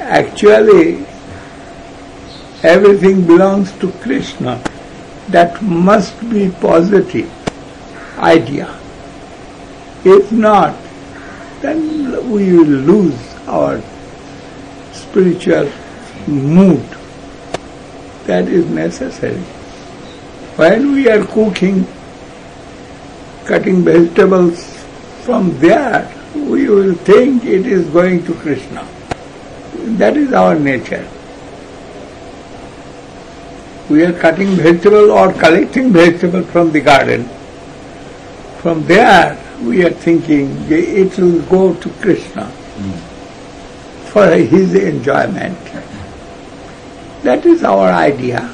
Actually, everything belongs to Krishna. That must be positive idea. If not, then we will lose our spiritual mood. That is necessary. When we are cooking, cutting vegetables, from there we will think it is going to Krishna. That is our nature. We are cutting vegetable or collecting vegetable from the garden. From there we are thinking it will go to Krishna for his enjoyment. That is our idea.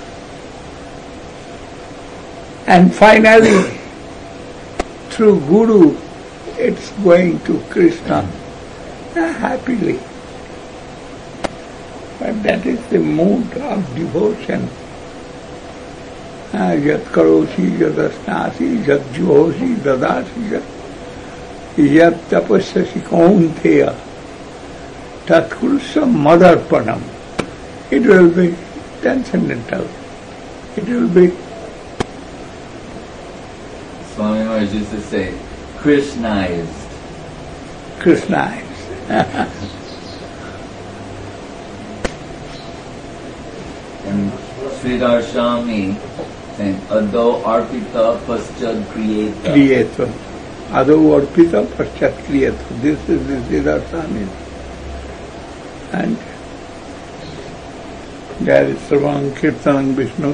And finally, through Guru, it's going to Krishna happily. But that is the mood of devotion. Yat karosi, yat asnasi, yat juhosi, dadasi, yat tapasyasi kaunteya, tat kurusya madarpanam. It will be transcendental. It will be. Swami Maharaj used to say, Krishnaized. Krishnaized. And Sridhar Swami saying, Ado arpita paschad kriyeta. Kriyeta. Ado arpita paschad kriyeta. This is the Sridhar Swami. And there is Sravanam Kirtanam Vishnu,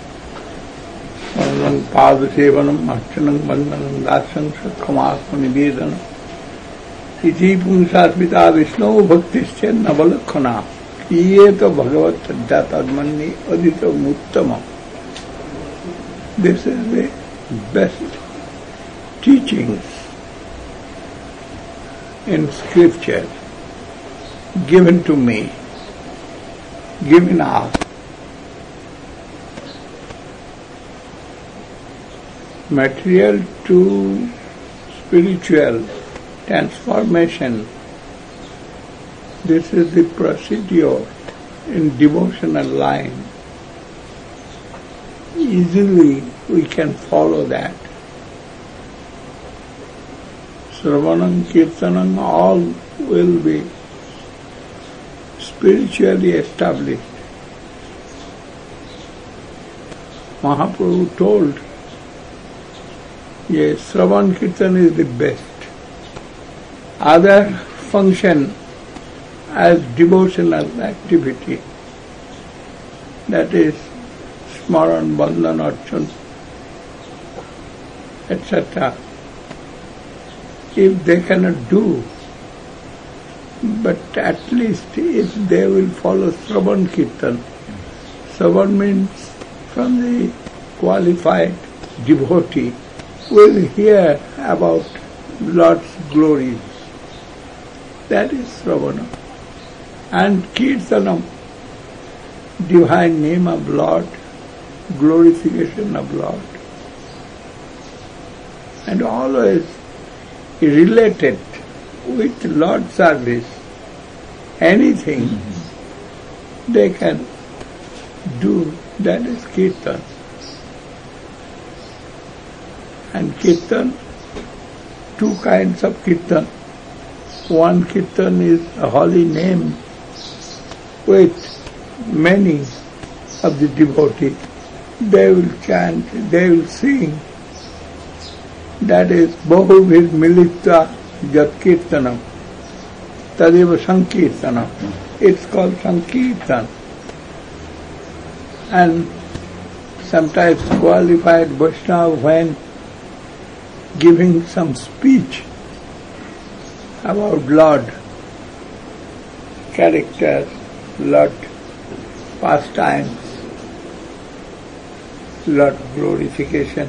Vanam Padasevanam, Archanam Vandanam, Dasam Satkamasma Nivedanam, Iti Pungsasmita Vishnu Bhaktischa Navalakhana, Kriyeta Bhagavat Saddhatadmanni Adita Muttama. This is the best teachings in scripture given to me, given us. Material to spiritual transformation. This is the procedure in devotional line. Easily we can follow that. Sravanam, Kirtanam, all will be spiritually established. Mahaprabhu told, yes, Sravan Kirtan is the best. Other function as devotional activity, that is Smaran, Bandhan, Archan, etc. If they cannot do, but at least if they will follow Sravan Kirtan, Sravan means from the qualified devotee, will hear about Lord's glories. That is Sravanam. And Kirtanam, divine name of Lord, glorification of Lord. And always related with Lord service, anything they can do, that is Kirtan. And Kirtan, two kinds of Kirtan. One Kirtan is a holy name with many of the devotees. They will chant, they will sing. That is Bahubhir Milita Jat Kirtanam. Tadeva Sankirtanam. It's called Sankirtan. And sometimes qualified Vaishnava, when giving some speech about Lord character, Lord pastimes, Lord glorification,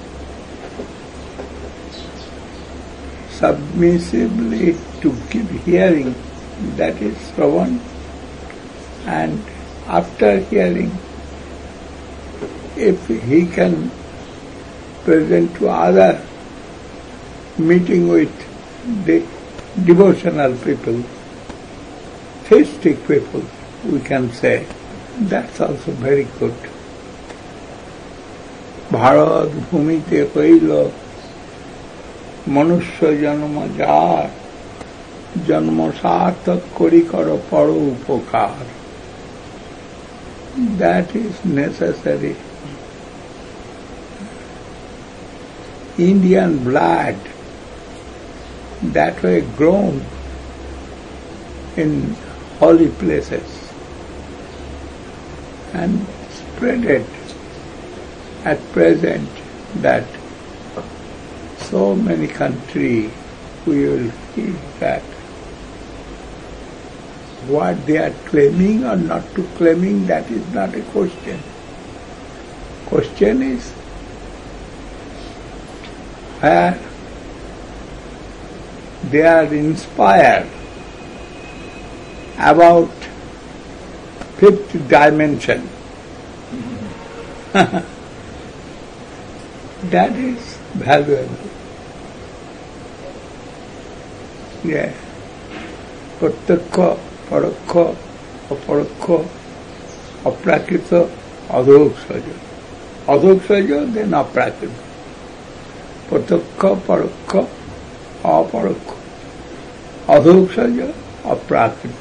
submissively to give hearing, that is Shravan. And after hearing, if he can present to other, meeting with the devotional people, theistic people, we can say, that's also very good. Bharat ভূমিতে হইল মনুষ্য জন্ম যার, জন্ম সার্থক করি কর পর উপকার. That is necessary. Indian blood that way grown in holy places and spreaded at present that so many countries we will see that what they are claiming or not to claiming, that is not a question. Question is where they are inspired about fifth dimension. That is valuable. Yeah. প্রত্যক্ষ, পরোক্ষ, অপরোক্ষ, অপ্রাকৃত, অধোক্ষজ. অধোক্ষজ দেন অপ্রাকৃত. প্রত্যক্ষ, পরোক্ষ, অপরোক্ষ, অধোক্ষজ, অপ্রাকৃত.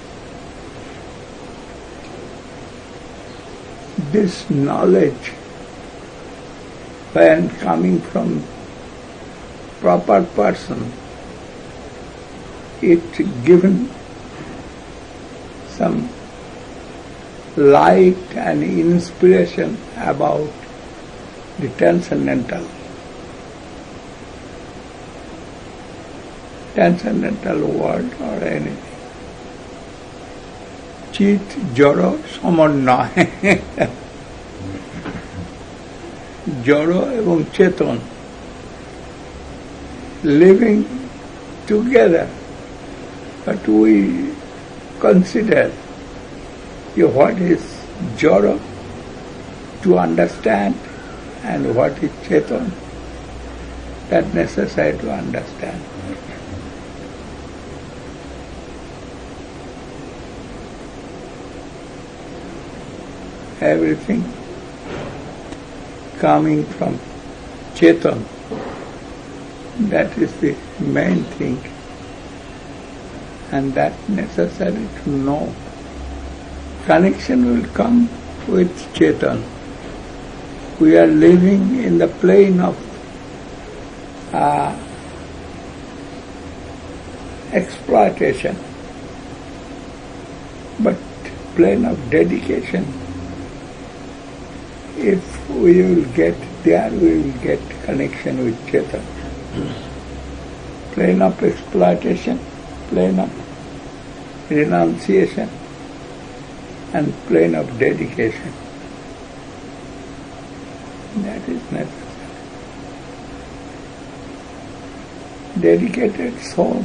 This knowledge, when coming from proper person, it given some light and inspiration about the transcendental world or anything. Chit joro samannoy. Joro এবং চেতন living together, but we consider what is joro to understand and what is chetan, that necessary to understand. Everything coming from chetan, that is the main thing, and that necessary to know. Connection will come with chetan. We are living in the plane of exploitation, but plane of dedication. If we will get there, we will get connection with chetan. Plane of exploitation, plane of renunciation, and plane of dedication. That is necessary. Dedicated soul,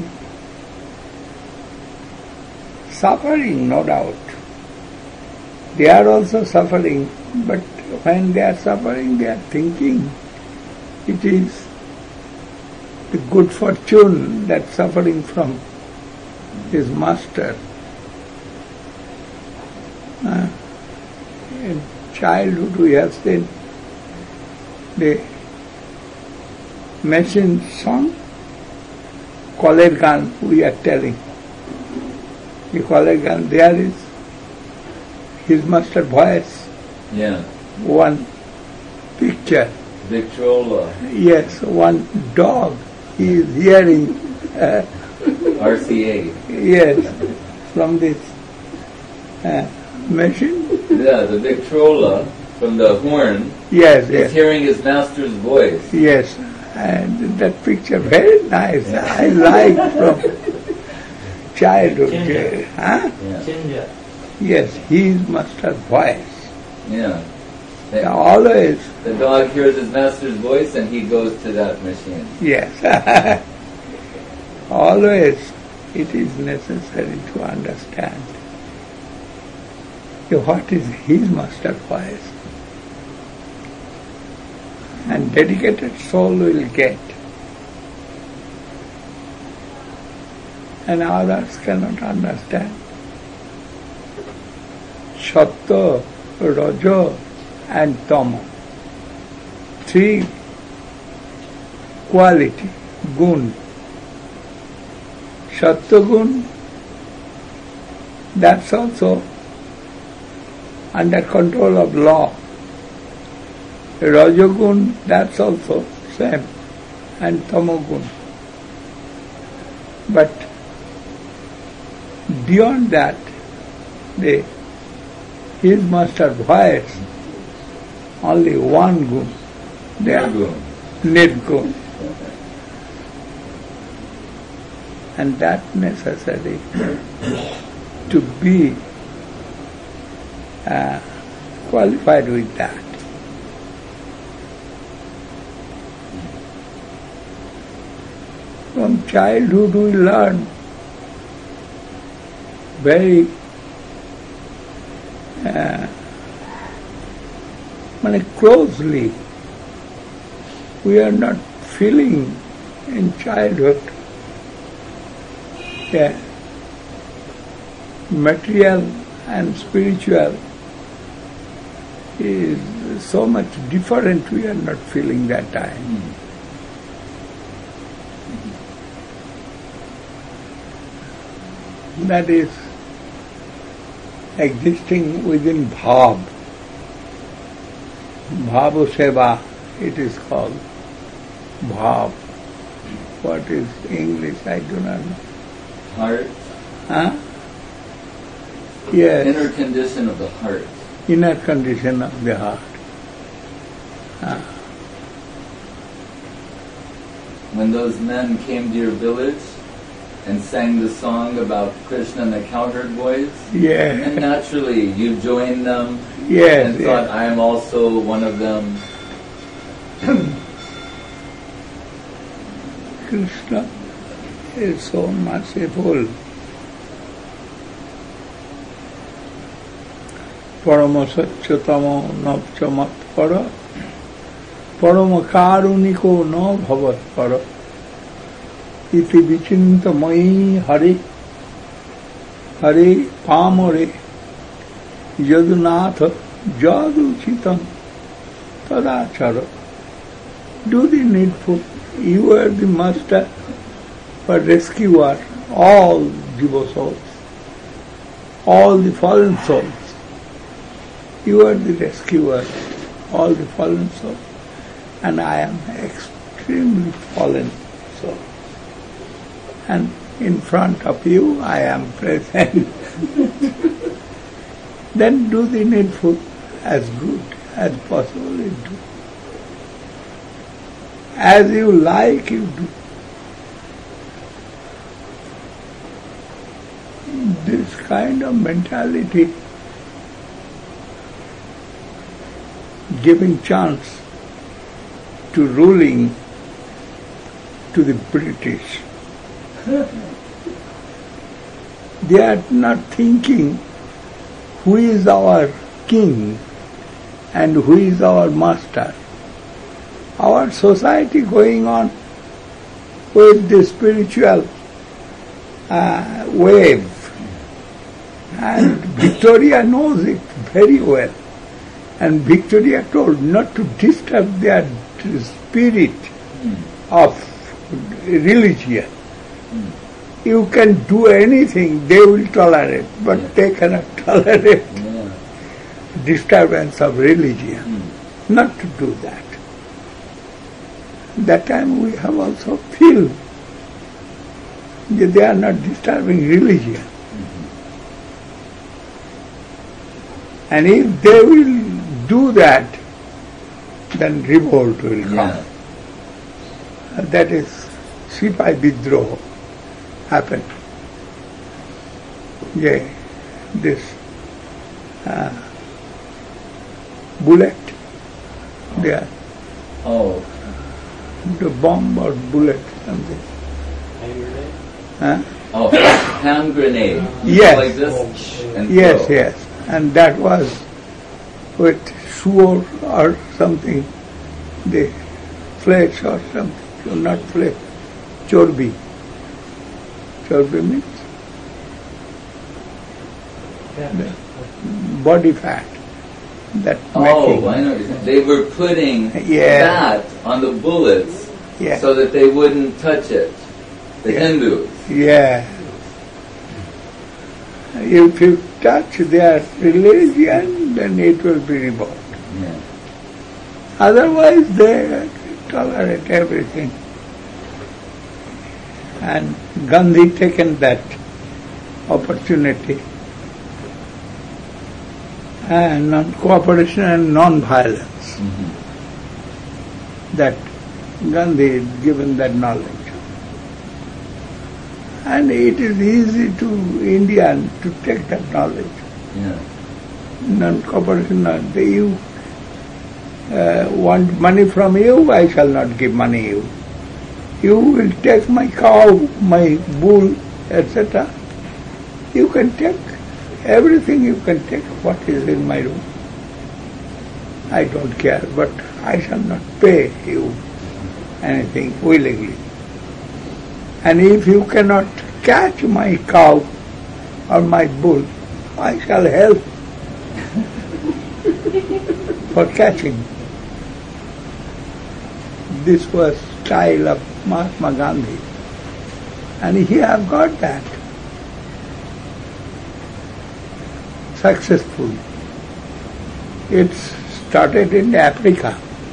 suffering, no doubt. They are also suffering, but when they are suffering, they are thinking it is the good fortune that suffering from his master. In childhood we have seen the machine song, Koler Gan, we are telling. The Koler Gan, there is his master voice. Yeah. One picture. Victrola. Yes, one dog. He is hearing. RCA. Yes, from this machine. Yeah, the Victrola from the horn. Yes, is yes. hearing his master's voice. Yes, and that picture very nice. I like from childhood. Huh? Yeah. Yes, his master voice. Yeah. Always. The dog hears his master's voice and he goes to that machine. Yes. Always it is necessary to understand what is his master voice. And dedicated soul will get. And others cannot understand. Sattva, Raja and Tama. Three quality, gun. Sattva gun, that's also under control of law. Rajagun, that's also same, and Tamagun. But beyond that, his master voice, only one gun. They are Nirgun. And that necessary to be qualified with that. From childhood we learn very closely. We are not feeling in childhood material and spiritual is so much different, we are not feeling that time. That is existing within Bhav. Bhava Seva, it is called. Bhav. What is English? I do not know. Heart? Huh? Yes. Inner condition of the heart. Inner condition of the heart. When those men came to your village and sang the song about Krishna and the cowherd boys, yes. and naturally you joined them, yes, and thought, I am also one of them. Krishna is so merciful. Parama Satchatamo Navchamat Para Parama Karuniko no Bhavat Para Iti Vichinta Mai Hari Hari Pamare Yadunatha Jadu Chitam Tadachara. Do the needful. You are the master or rescuer, all jiva souls, all the fallen souls. You are the rescuer, all the fallen souls. And I am extremely fallen soul. And in front of you I am present. Then do the needful as good as possible you do. As you like, you do. This kind of mentality, giving chance to ruling to the British. They are not thinking who is our king and who is our master. Our society going on with the spiritual wave, and Victoria knows it very well. And Victoria told not to disturb their spirit of religion. You can do anything, they will tolerate, but they cannot tolerate disturbance of religion. Not to do that. That time we have also feel that they are not disturbing religion. And if they will do that, then revolt will come. That is Sipai Vidroh happened. This bullet there. Oh. The bomb or bullet, something. Hand grenade? Huh? Oh, hand grenade. Yes. Like this and Yes, throw. yes. And that was with sword or something, the flesh or something, not flesh, chorbi. Chorbi means? the body fat. That Oh, making. I know what you're saying. They were putting Yeah. fat on the bullets Yeah. so that they wouldn't touch it. The Yeah. Hindus. Yeah. If you touch their religion, then it will be revolted. Yeah. Otherwise, they tolerate everything. And Gandhi taken that opportunity. And non-cooperation and non-violence. Mhm. That Gandhi is given that knowledge. And it is easy to Indian to take that knowledge. Yeah. Non-cooperation, you want money from you, I shall not give money you. You will take my cow, my bull, etc. You can take everything, you can take what is in my room. I don't care, but I shall not pay you anything willingly. And if you cannot catch my cow or my bull, I shall help for catching. This was style of Mahatma Gandhi. And he have got that. Successful. It started in Africa.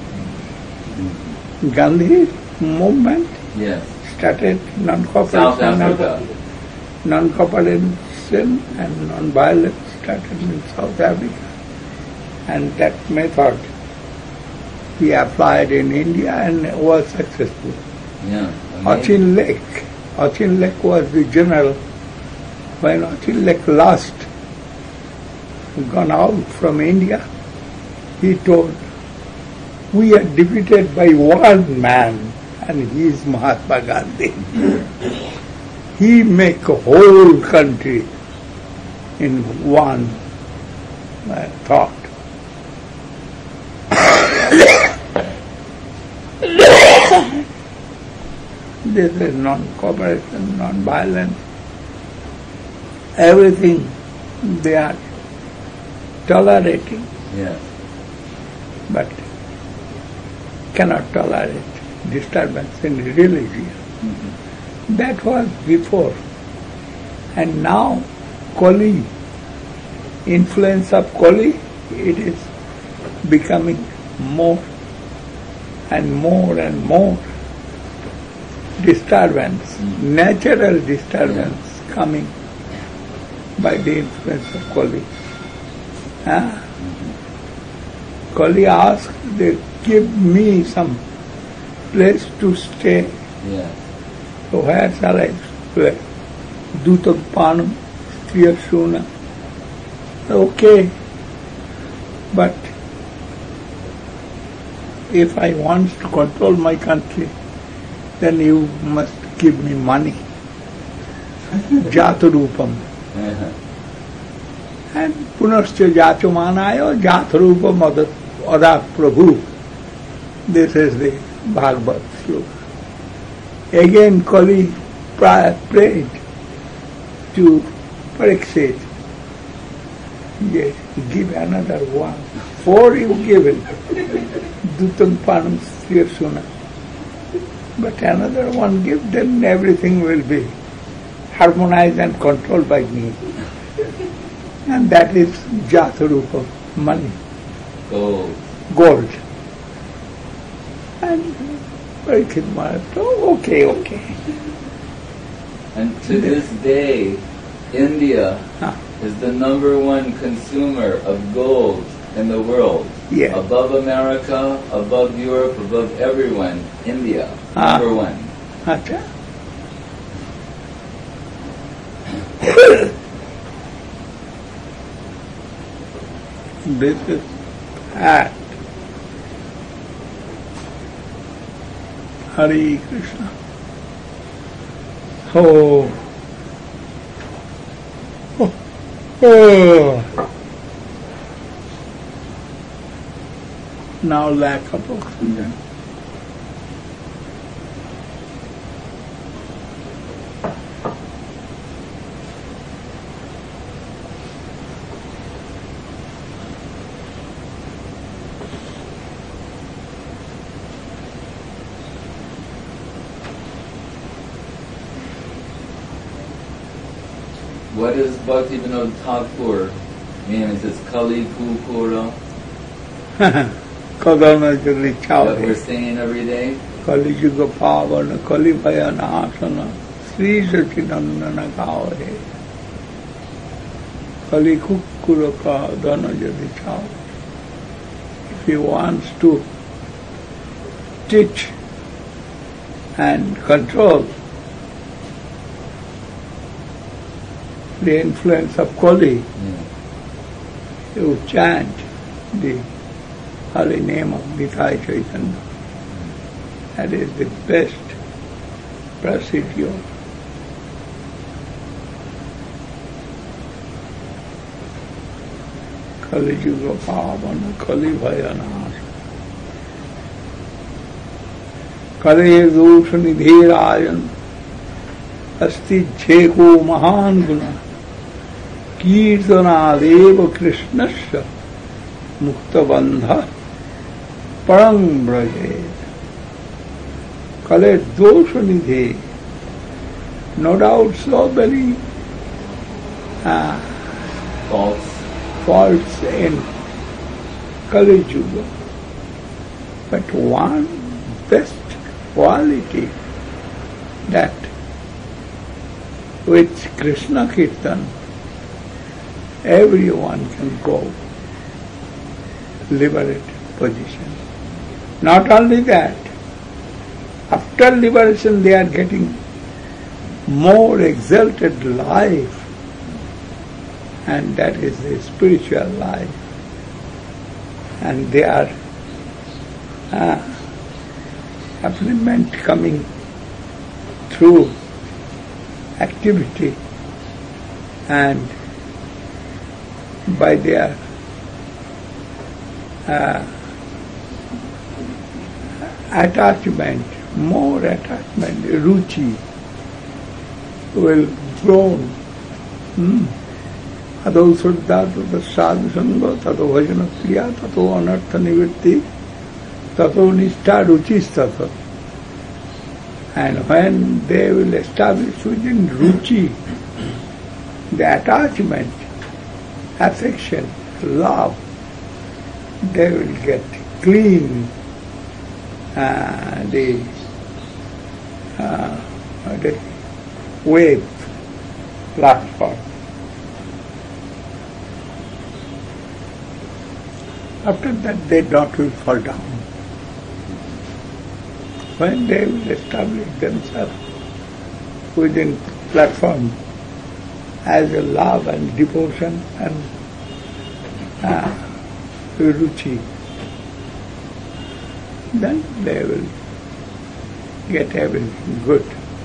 Gandhi movement Yes. started South Africa. non-cooperation and non-violence started in South Africa. And that method he applied in India and was successful. Yeah. Achin Lake was the general. When Achin Lake last gone out from India, he told, we are defeated by one man, and he is Mahatma Gandhi. He make a whole country in one thought. This is non-cooperation, non-violence. Everything they are tolerating, Yes. but cannot tolerate disturbance in religion. Mhm. That was before. And now, Kali, influence of Kali, it is becoming more and more disturbance, natural disturbance coming by the influence of Kali. Kali asked, they give me some place to stay. Yes. So where shall I stay? Dutapanam, Striyasuna. Okay, but if I want to control my country, then you must give me money. Jatarupam. Uh-huh. And Punascha Jatumanayo Jatarupam Ada Prabhu. This is the Bhagavad sloka. Again Kali prayed to Parikshit, yes, give another one. 4 you given. Dutam Panam Striyasuna. But another one give, then everything will be harmonized and controlled by me. And that is Jatarupa, money, gold. And Parikshit Maharaj, oh, okay. And to this day, India is the #1 consumer of gold in the world. Yeah. Above America, above Europe, above everyone, India, #1. Acha. This is fact. Hare Krishna. Oh. Now lack of oxygen. what does Bhakti Vinod Thakur mean? It says Kali Kukura. Kadana Jali That we're Chawde. saying every day. Kali Yuga Pavana, Kali Bhayana Asana, Sri Sachidanandana Gavare. Kali Kukura Kadana Jali Chawde. If he wants to teach and control the influence of Kali, he would chant the holy name of Nitai Chaitanya. That is the best procedure. Kali Yuga Pavana, Kali Bhayana. Kali Dusha Nidhirayan, Asti Jeko Mahan Guna, Kirtana Deva Krishnasya, Mukta Bandha, Parang Brajet. Kale Dosha Nidhi. No doubt so many faults in Kali Yuga. But one best quality that with Krishna Kirtan everyone can go liberated position. Not only that, after liberation they are getting more exalted life, and that is the spiritual life. And they are upliftment coming through activity and by their attachment, more attachment, ruchi will grow. Ado suddha tato sadhu sangha tato bhajana priya tato anartha nivritti tato nishtha ruchis tato. And when they will establish within ruchi the attachment, affection, love, they will get clean the wave platform. After that they not will fall down. When they will establish themselves within platform as a love and devotion and ruchi, then they will get everything good.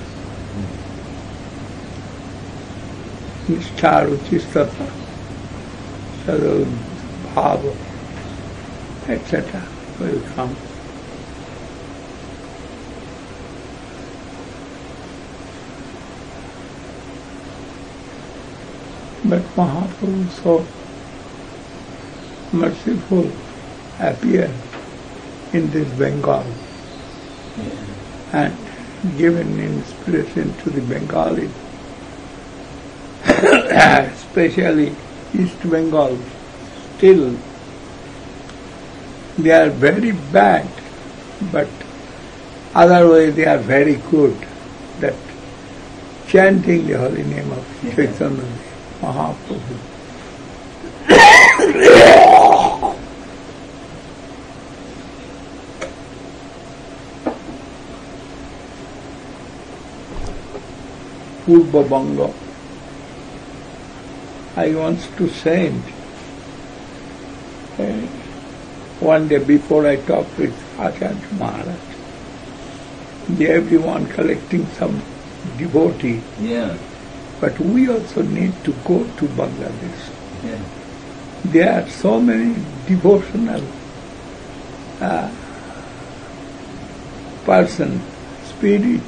Nishtha ruchistata, sadhu bhava, etc. will come. But Mahaprabhu so merciful appeared in this Bengal and given inspiration to the Bengali, especially East Bengal. Still they are very bad, but otherwise they are very good. That chanting the holy name of Chaitanya Mahaprabhu. Purva Banga. I once to send one day before I talked with Acharya Maharaj. Everyone collecting some devotee. Yeah. But we also need to go to Bangladesh. Yeah. There are so many devotional person, spirit.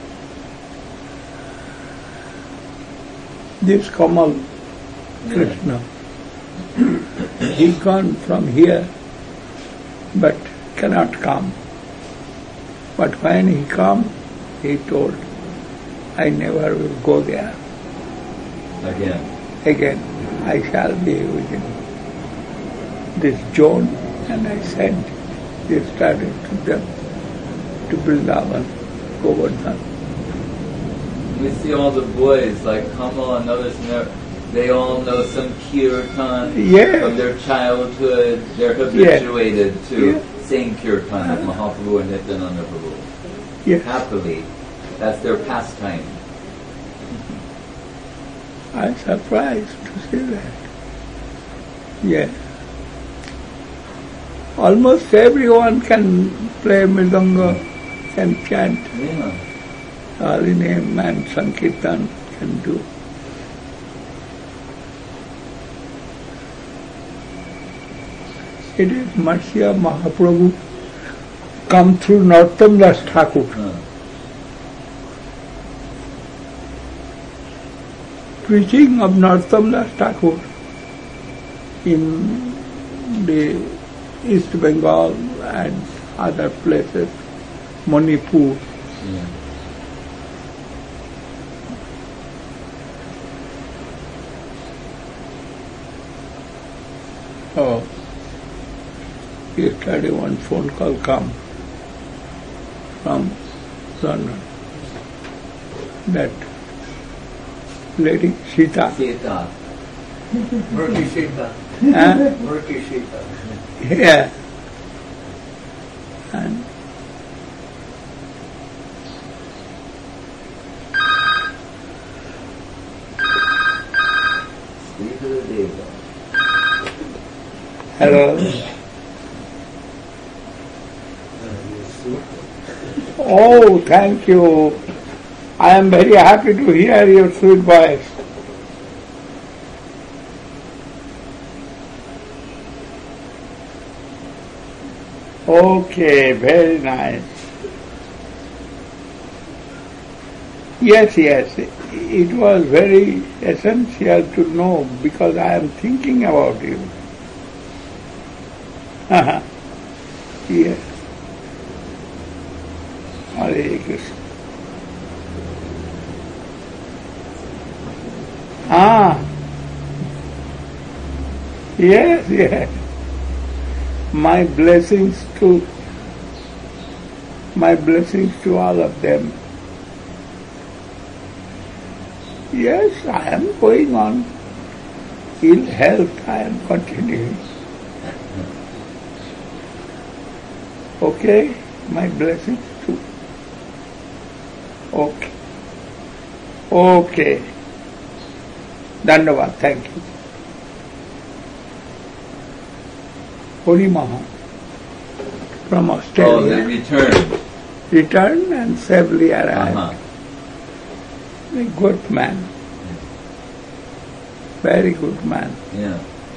This Kamal Krishna, he gone from here, but cannot come. But when he come, he told, I never will go there. Again. I shall be within this zone, and I sent this study to them, to Vrindavan, Govardhan. We see all the boys like Kamal and others, and they all know some kirtan Yes. from their childhood. They're habituated to sing kirtan of Mahaprabhu and Nityananda Prabhu. Yes. Happily. That's their pastime. I'm surprised to see that. Yes. Almost everyone can play mridanga, can chant. Yeah. Hari name and Sankirtan can do. It is mercy of Mahaprabhu come through Narottam Das Thakur. Preaching of Narottam Das Thakur in the East Bengal and other places, Manipur. Yeah. Oh, yesterday one phone call come from London that lady Sita. Sita. Murti Sita. Huh? Murti Sita. Yeah. And Sita Deva. hello. Oh, thank you. I am very happy to hear your sweet voice. Okay, very nice. Yes, it was very essential to know because I am thinking about you. Yes. Hare Krishna. Yes. My blessings to all of them. Yes, I am going on. In health, I am continuing. Okay, my blessings too. Okay. Dandavad, thank you. Hari Maha from Australia. Oh, they returned. Returned and safely arrived. A good man. Very good man. Yeah.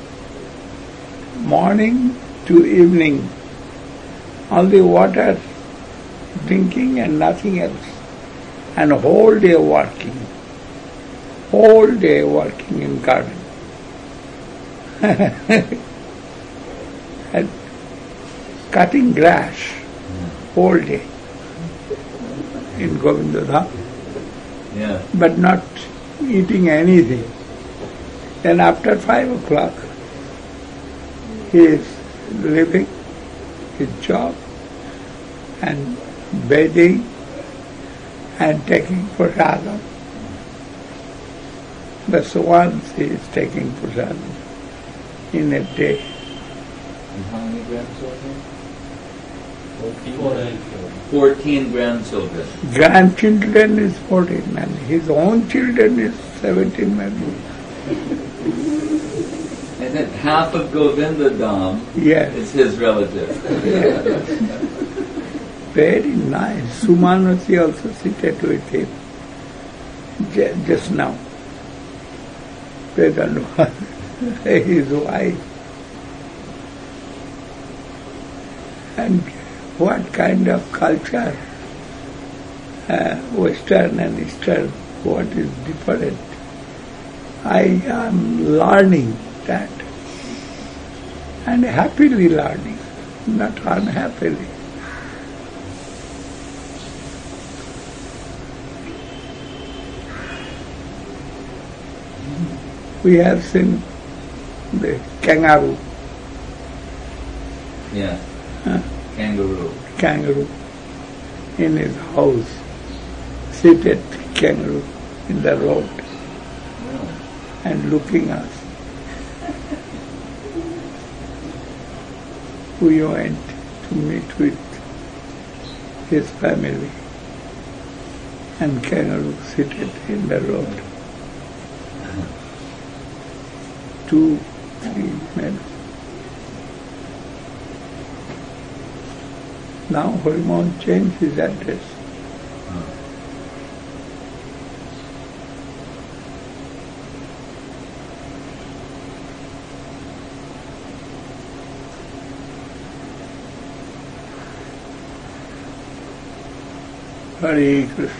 Morning to evening, only water drinking and nothing else. And whole day working. Whole day working in garden. And cutting grass whole day in Govindadham. Yeah. But not eating anything. Then after 5 o'clock, he is leaving his job and bathing and taking prasadam. That's once he is taking prasadam in a day. And how many grandchildren? 14. 14 grandchildren. Grandchildren is 14 and his own children is 17 maybe. And then half of Govindadham Yes. is his relative. Very nice. Sumanasi also seated with him just now. Vedanta, his wife. And what kind of culture, Western and Eastern, what is different. I am learning that and happily learning, not unhappily. We have seen the kangaroo, Yeah. Huh? Kangaroo. in his house, seated kangaroo in the road Really? and looking us. We went to meet with his family, and kangaroo seated in the road. 2, 3 men. Now Harimon changed his address. Hare Krishna.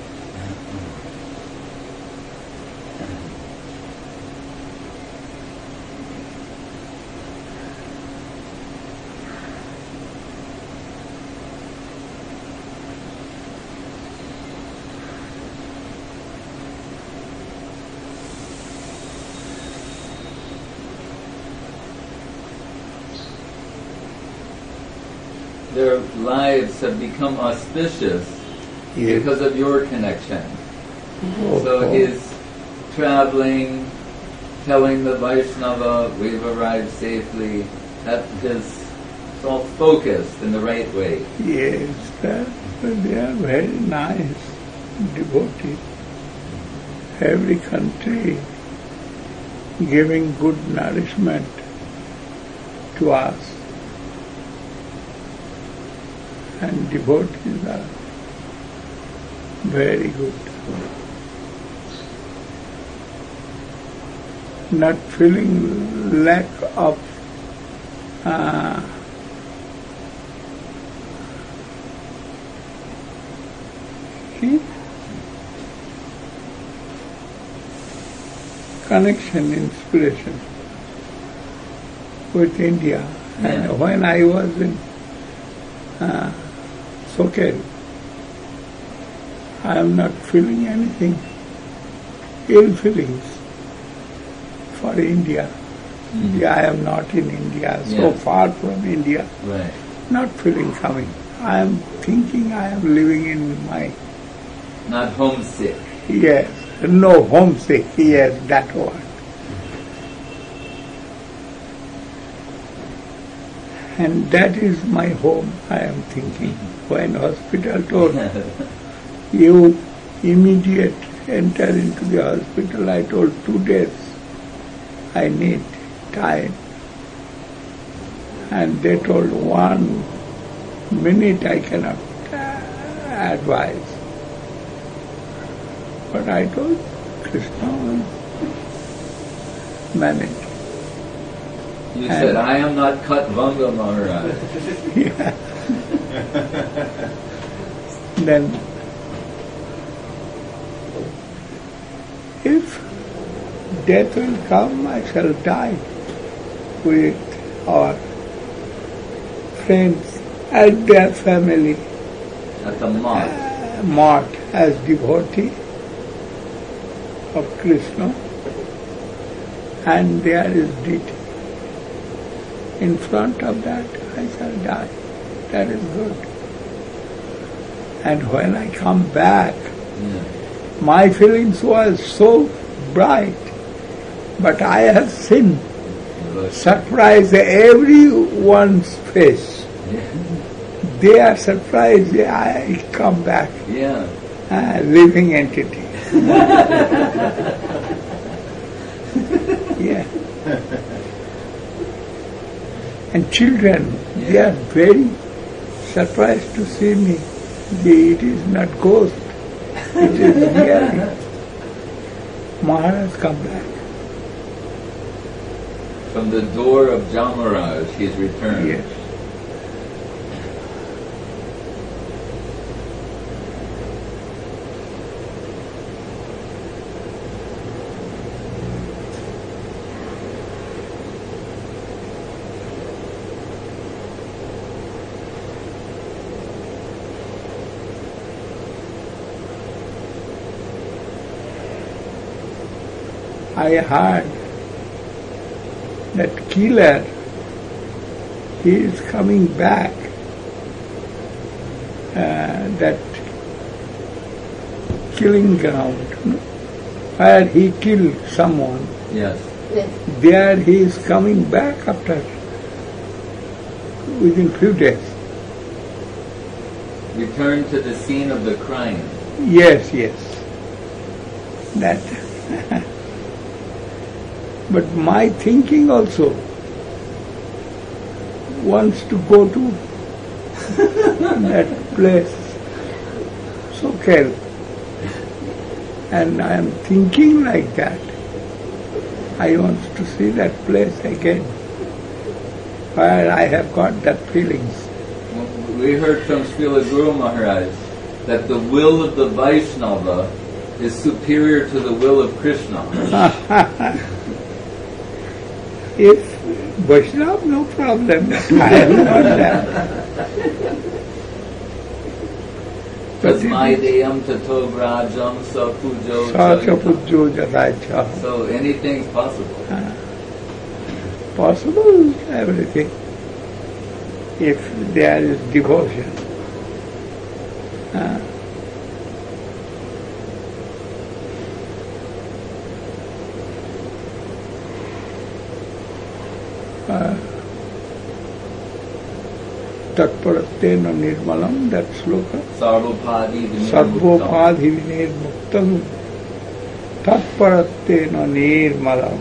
Their lives have become auspicious Yes. because of your connection. Oh, So oh. he's traveling, telling the Vaishnava, we've arrived safely. That is it's all focused in the right way. Yes, they are very nice devotees. Every country giving good nourishment to us. And devotees are very good. Not feeling lack of connection, inspiration with India. Yeah. And when I was in Sokel, I am not feeling anything, ill feelings for India. I am not in India, so Yeah. far from India, Right. not feeling coming. I am thinking I am living in my, Not homesick. yes, no homesick, yes, that one. And that is my home, I am thinking. When hospital told, you immediate enter into the hospital, I told 2 days. I need time. And they told 1 minute I cannot advise. But I told Krishna will manage. You said, I am not Katvanga Maharaj. Yeah. Then, if death will come, I shall die with our friends and their family, At the mosque. marked as devotee of Krishna, and there is deity. In front of that, I shall die. That is good. And when I come back, Yeah. my feelings were so bright, but I have seen surprise everyone's face. Yeah. They are surprised I come back, Yeah. living entity. Yeah. And children, they are very surprised to see me. It is not ghost, it is really Maharaj come back. From the door of Jamaraj, he's returned. Yes. I heard that killer, he is coming back, that killing ground, where he killed someone. Yes. Yes. There he is coming back after, within few days. Return to the scene of the crime. Yes, yes. That. But my thinking also wants to go to that place, Sokel. And I am thinking like that. I want to see that place again, where I have got that feelings. We heard from Srila Guru Maharaj that the will of the Vaishnava is superior to the will of Krishna. If Vaishnava, no problem. I have not that. Tasmaideyam tato brajam sapujo Sachapujo jatacha. So anything's possible. Possible everything, if there is devotion. Tatparatena nirmalam, that sloka. Sarvopadi Sarvopadi vinirmuktam. Tatparatena nirmalam.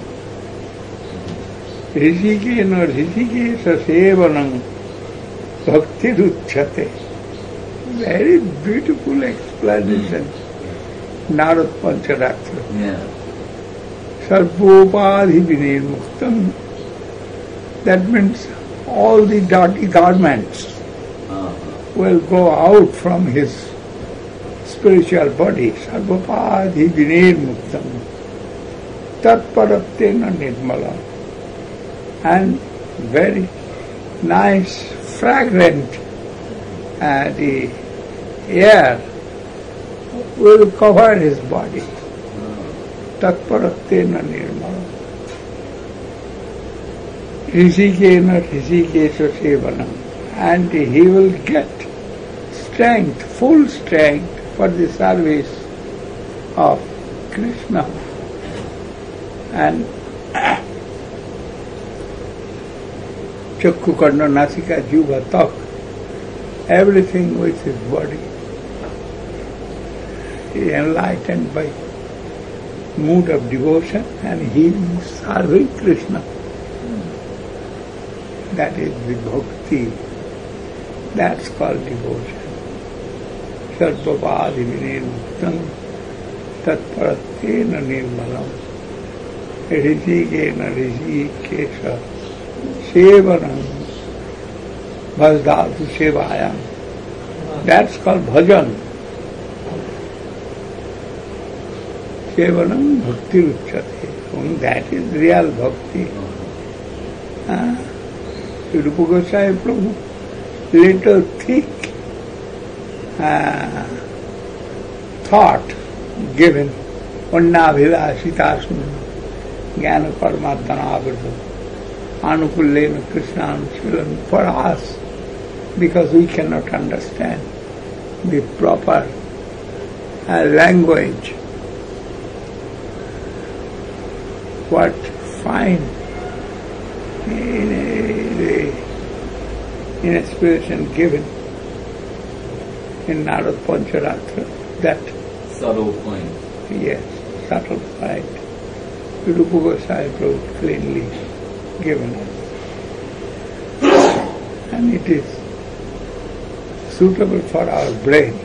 Rishikena rishikesha sevanam bhakti ruchyate. Very beautiful explanation. Narad Pancharatra. Yeah. Sarvopadi vinirmuktam. That means all the dirty garments will go out from his spiritual body. Sarvopadi vinirmuktam. Tatparatena nirmalam. And very nice, fragrant, the air will cover his body. Tatparatena nirmalam. Rishikena rishikesha sevanam. And he will get strength, full strength for the service of Krishna. And Chakku Karna Nasika Juba Tok, everything with his body. He enlightened by mood of devotion and he is serving Krishna. That is the bhakti. That's called devotion. Sarvapadi vinirmuktam tatparatena nirmalam rishikena rishikesha sevanam bhajdatu sevayam. That's called bhajan. Sevanam bhakti ruchyate. And that is real bhakti. Rupa Goswami Prabhu, little thick thought given, Annabhilashitasuna, Jnana Paramatmanavrita, Anukullena Krishnanusilan, for us, because we cannot understand the proper language. What fine inspiration given in Narad Pancharatra, that subtle point. Yes, subtle point. Rupa Goswami Prabhu cleanly given us. And it is suitable for our brain.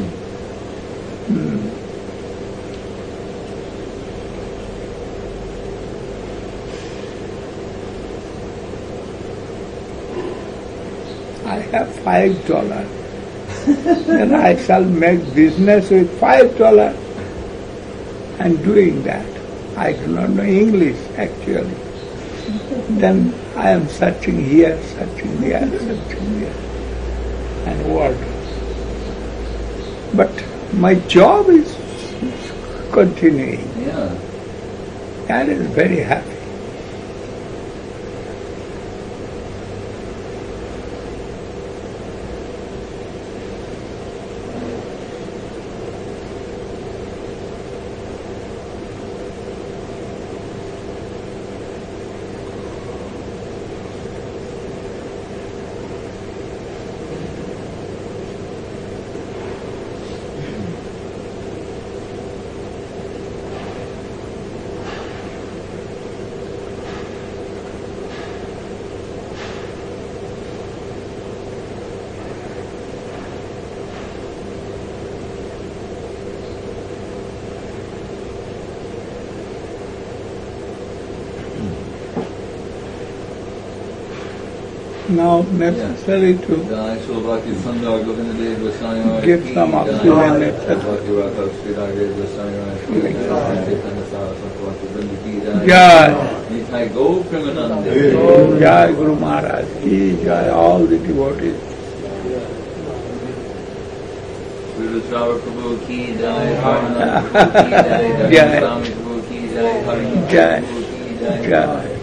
I have $5. Then I shall make business with $5. And doing that, I do not know English actually. Then I am searching here, searching there, searching there, and what? But my job is continuing. Yeah. That is very happy. Now necessary to Jai Shri Bhakti Sandar Govinda Dev Goswami Maharaj give ki some jai. oxygen, etc. Bhakti Rakha Sri Radha Goswami Maharaj ki jai. Chaitanya Saraswati Bhakti Vrinda ki jai. Jai. Nitai Gaur Premanande. Jai Guru Maharaj ki jai, all the devotees. Sri Rudrava Prabhu ki jai. Parmanand Prabhu ki jai. Jai. Swami Prabhu ki jai. Hari Jai. Prabhu ki jai. Jai.